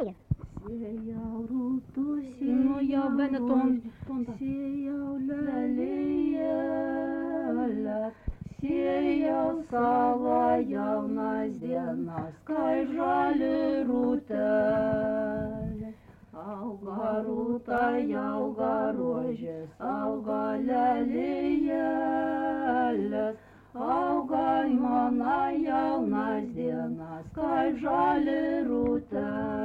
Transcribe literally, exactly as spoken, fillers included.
Sėja. Sėjau rūtų, Nu, jau bene ton, ton tą. sėjau lelėlę, sėjau savo jaunas dienas, kai žali rūtelė. Auga rūta, auga rožės, auga lelėlės, auga mano jaunas dienas, kai žali rūtelė.